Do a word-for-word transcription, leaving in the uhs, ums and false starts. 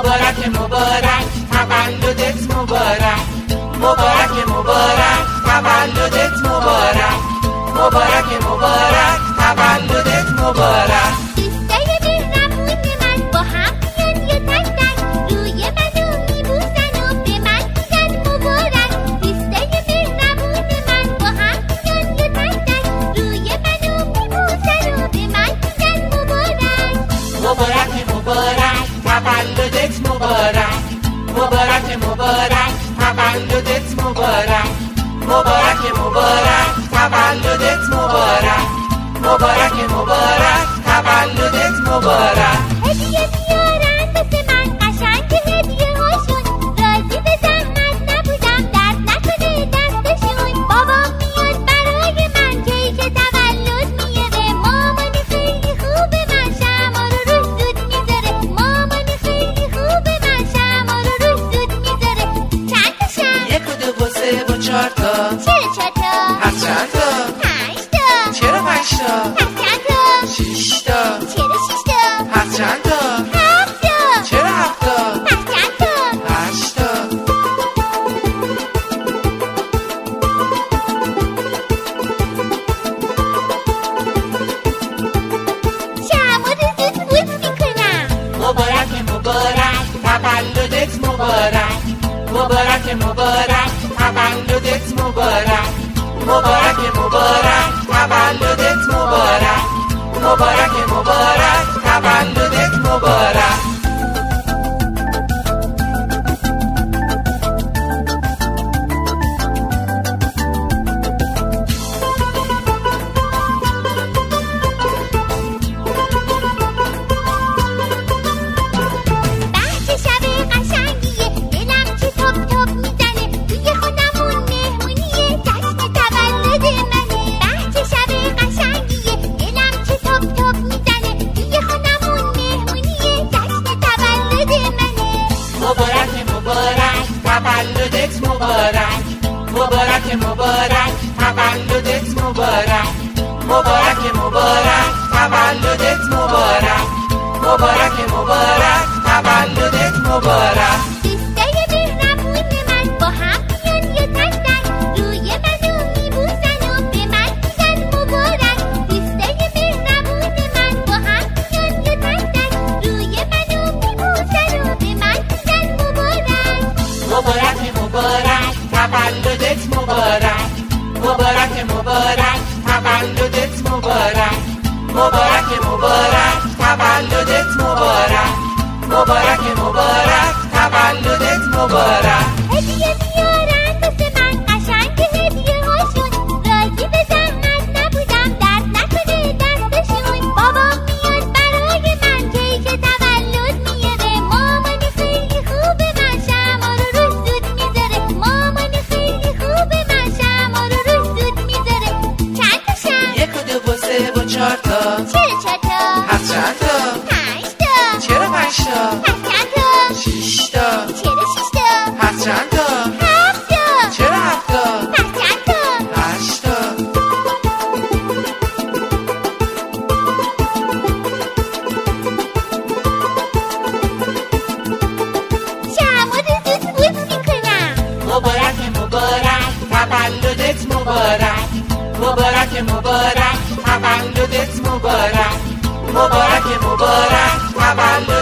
مبارک مبارک تولدت مبارک، مبارک مبارک تولدت مبارک، مبارک مبارک تولدت مبارک. دوستای مهربون من با هم میان یه تک تک روی منو میبوسن و به من میگن مبارک. دوستای مهربون من با هم میان یه تک تک روی منو میبوسن و به من میگن مبارک. مبارک مبارک تولدت مبارک، مبارک مبارک تولدت مبارک، مبارک مبارک تولدت مبارک، مبارک مبارک تولدت مبارک. هدیه میارن مثل من قشنگ هدیه هاشون، راضی به زحمت نبودم درد نکنه دستشون. بابام میاد برای من کیک تولد میاره، مامان خیلی خوبه من شمع رو روش زود میذاره، مامان خیلی خوبه من شمع رو روش زود میذاره. چند تا شمع؟ یک و دو و سه و چهار تا. چرا چهار تا؟ پس چند تا؟ پنج تا. چرا پنج تا؟ پس چند تا؟ شیش تا. چرا شیش تا؟ پس چند تا؟ هفت تا. چرا هفت تا؟ پس چند تا؟ هشت تا. شمع رو زود بود میکنم. مبارک مبارک تولدت مبارک، مبارک مبارک تولدت مبارک، مبارک مبارک تولدت مبارک، مبارک مبارک تولدت مبارک. بحث شب قشنگیه، دلم چه تاپ تاپ میزنه، توی خودمون مهمونیه، جشن تولد منه. بحث شب قشنگیه، دلم چه تاپ تاپ میزنه، توی خودمون مهمونیه، جشن تولد منه. مبارک مبارک تولدت مبارک، مبارک مبارک تولدت مبارک، مبارک مبارک تولدت مبارک، مبارک مبارک تولدت مبارک. دوستای مهربون من با هم میان یه تک تک روی منو میبوسن و به من میگن مبارک. دوستای مهربون من با هم میان یه تک تک روی منو میبوسن و به من میگن مبارک. مبارک مبارک تولدت مبارک، مبارک مبارک تولدت مبارک، مبارک مبارک تولدت مبارک، مبارک مبارک تولدت مبارک. هدیه میارن مثل من قشنگ هدیه هاشون، راضی به زحمت نبودم درد نکنه دستشون. بابام میاد برای من کیک تولد میاره، مامان خیلی خوبه من شمع رو روش زود میذاره، مامان خیلی خوبه من شمع رو روش زود میذاره. چند تا شمع؟ یک و دو و سه و چهار تا. چرا چهار تا؟ پس چند تا؟ پنج تا. چرا پنج تا؟ پس چند تا؟ شیش تا. چرا شیش تا؟ پس چند تا؟ هفت تا. چرا هفت تا؟ پس چند تا؟ هشت تا. شمع رو زود بود میکنم. مبارک مبارک تولدت مبارک، مبارک مبارک تولدت مبارک، مبارک مبارک تولدت